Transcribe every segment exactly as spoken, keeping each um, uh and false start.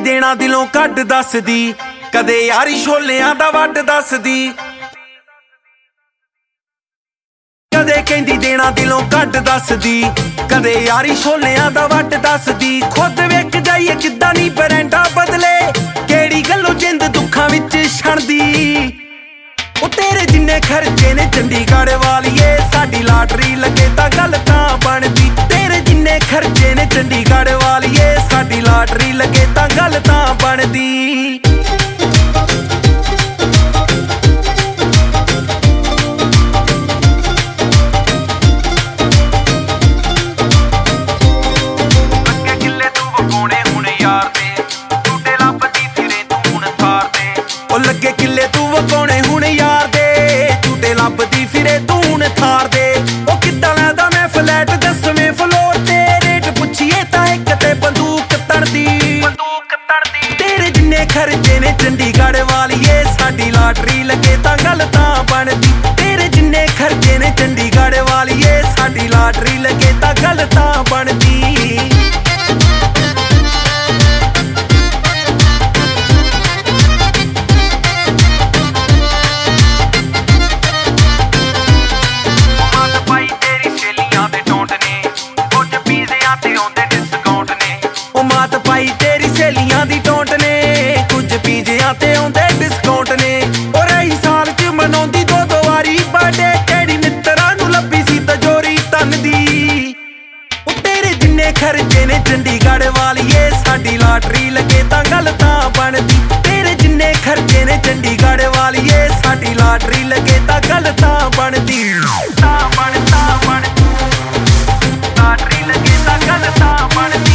ਦੇਣਾ ਦਿਲੋਂ ਕੱਢ ਦੱਸਦੀ, ਕਦੇ ਯਾਰੀ ਛੋਲਿਆਂ ਦਾ ਵੱਡ ਦੱਸਦੀ। ਕਦੇ ਕਹਿੰਦੀ ਦੇਣਾ ਦਿਲੋਂ ਕੱਢ ਦੱਸਦੀ, ਕਦੇ ਯਾਰੀ ਛੋਲਿਆਂ ਦਾ ਵੱਡ ਦੱਸਦੀ। ਖੁਦ ਵੇਖ ਜਾਈਏ ਕਿੱਦਾਂ ਨੀ ਬਰੈਂਡਾ ਬਦਲੇ, ਕਿਹੜੀ ਗੱਲੋਂ ਜਿੰਦ ਦੁੱਖਾਂ ਵਿੱਚ ਛਣਦੀ। ਉਹ ਤੇਰੇ ਜਿੰਨੇ ਖਰਚੇ ਨੇ ਚੰਡੀਗੜ੍ਹ ਵਾਲੀਏ, ਸਾਡੀ ਲਾਟਰੀ ਲੱਗੇ ਤਾਂ ਗੱਲ ਤਾਂ ਬਣਦੀ। ਤੇਰੇ ਜਿੰਨੇ ਖਰਚੇ ਨੇ ਚੰਡੀਗੜ੍ਹ ਵਾਲੀਏ, ਸਾਡੀ ਲਾਟਰੀ ਲੱਗੇ ਤਾਂ ਗੱਲ ਤਾਂ ਬਣਦੀ। ਲੱਗੇ ਕਿੱਲੇ ਤੂੰ ਵਕਾਉਣੇ ਹੁਣ ਯਾਰ ਦੇ, ਝੂਟੇ ਲੱਭਦੀ ਫਿਰੇ ਤੂੰ ਹੁਣ ਥਾਰ ਦੇ। ਉਹ ਕਿੱਦਾਂ ਲੈਂਦਾ ਮੈਂ ਫਲੈਟ ਦਸਵੇਂ ਫਲੋਰ ਤੇ, ਰੇਟ ਪੁੱਛੀਏ ਤਾਂ ਇੱਕ ਤੇ ਬੰਦੂਕ ਤੜਦੀ। ਬੰਦੂਕ ਤੜਦੀ ਤੇਰੇ ਜਿੰਨੇ ਖਰਚੇ ਨੇ ਚੰਡੀਗੜ੍ਹ ਵਾਲੀਏ, ਸਾਡੀ ਲਾਟਰੀ ਲੱਗੇ ਤਾਂ ਗੱਲ ਤਾਂ ਬਣਦੀ। ਤੇਰੇ ਜਿੰਨੇ ਖਰਚੇ ਨੇ ਚੰਡੀਗੜ੍ਹ ਵਾਲੀਏ, ਸਾਡੀ ਲਾਟਰੀ ਲੱਗੇ ਤਾਂ ਗੱਲ ਤਾਂ ਬਣਦੀ। ਭਾਈ ਤੇਰੀ ਸਹੇਲੀਆਂ ਦੀ ਟੋਂਟ ਨੇ, ਕੁਝ ਪੀਜਿਆਂ ਤੇ ਆਉਂਦੇ ਡਿਸਕਾਊਂਟ ਨੇ। ਉਹ ਰਹੀ ਸਾਲ ਚ ਮਨਾਉਂਦੀ ਦੋ ਦੋ ਵਾਰੀ ਬਰਥਡੇ, ਕਿਹੜੀ ਮਿੱਤਰਾਂ ਨੂੰ ਲੱਭੀ ਸੀ ਤਜੋਰੀ ਤਨ ਦੀ। ਉਹ ਤੇਰੇ ਜਿੰਨੇ ਖਰਚੇ ਨੇ ਚੰਡੀਗੜ੍ਹ ਵਾਲੀਏ, ਸਾਡੀ ਲਾਟਰੀ ਲੱਗੇ ਤਾਂ ਗੱਲ ਤਾਂ ਬਣਦੀ। ਤੇਰੇ ਜਿੰਨੇ ਖਰਚੇ ਨੇ ਚੰਡੀਗੜ੍ਹ ਵਾਲੀਏ, ਸਾਡੀ ਲਾਟਰੀ ਲੱਗੇ ਤਾਂ ਗੱਲ ਤਾਂ ਬਣਦੀ। ਤਾਂ ਬਣ ਤਾਂ ਬਣ ਲਾਟਰੀ ਲੱਗੇ ਤਾਂ ਗੱਲ ਤਾਂ ਬਣਦੀ।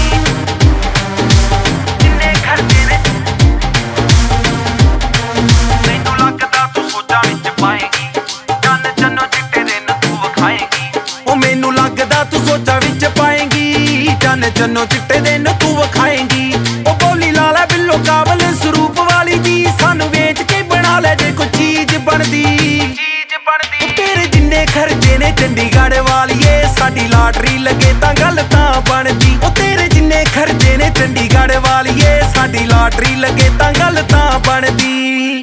ਮੈਨੂੰ ਲੱਗਦਾ ਤੂੰ ਸੋਚਾਂ ਵਿੱਚ ਪਾਏਂਗੀ, ਚੰਨ ਚੰਨੋ ਚਿੱਟੇ ਦਿਨ ਤੂੰ ਵਿਖਾਏਂਗੀ। ਉਹ ਬੋਲੀ ਲਾ ਲੈ ਬਿੱਲੋ ਕਾਬਲ ਸਰੂਪ ਵਾਲੀ ਦੀ, ਸਾਨੂੰ ਵੇਚ ਕੇ ਬਣਾ ਲੈ ਜੇ ਕੋਈ ਚੀਜ਼ ਬਣਦੀ। ਚੀਜ਼ ਬਣਦੀ ਤੇਰੇ ਜਿੰਨੇ ਖਰਚੇ ਨੇ ਚੰਡੀਗੜ੍ਹ ਵਾਲੀਏ, ਸਾਡੀ ਲਾਟਰੀ ਲੱਗੇ ਤਾਂ ਗੱਲ ਤਾਂ ਬਣਦੀ। ਉਹ ਤੇਰੇ ਜਿੰਨੇ ਖਰਚੇ ਨੇ ਚੰਡੀਗੜ੍ਹ ਵਾਲੀਏ, ਸਾਡੀ ਲਾਟਰੀ ਲੱਗੇ ਤਾਂ ਗੱਲ ਤਾਂ ਬਣਦੀ।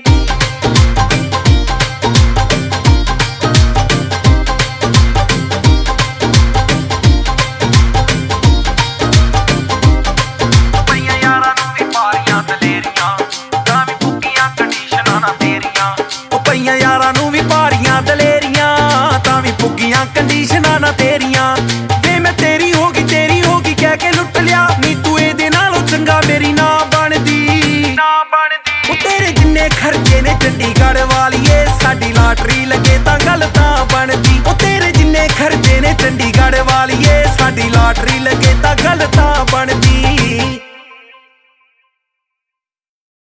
ਪਈਆਂ ਯਾਰਾਂ ਨੂੰ ਵੀ ਭਾਰੀਆਂ ਦਲੇਰੀਆਂ, ਤਾਂ ਵੀ ਪੁੱਗੀਆਂ ਕੰਡੀਸ਼ਨਾਂ ਨਾ ਤੇਰੀਆਂ। ਵੇ ਮੈਂ ਤੇਰੀ ਹੋ ਗਈ ਤੇਰੀ ਹੋ ਗਈ ਕਹਿ ਕੇ ਲੁੱਟ ਲਿਆ, ਨੀ ਤੂੰ ਇਹਦੇ ਨਾਲੋਂ ਚੰਗਾ ਮੇਰੀ ਨਾ ਬਣਦੀ। ਨਾ ਬਣਦੀ ਉਹ ਤੇਰੇ ਜਿੰਨੇ ਖਰਚੇ ਨੇ ਚੰਡੀਗੜ੍ਹ ਵਾਲੀਏ, ਸਾਡੀ ਲਾਟਰੀ ਲੱਗੇ ਤਾਂ ਗੱਲ ਤਾਂ ਬਣਦੀ। ਉਹ ਤੇਰੇ ਜਿੰਨੇ ਖਰਚੇ ਨੇ ਚੰਡੀਗੜ੍ਹ ਵਾਲੀਏ, ਸਾਡੀ ਲਾਟਰੀ ਲੱਗੇ ਤਾਂ ਗੱਲ ਤਾਂ ਬਣਦੀ।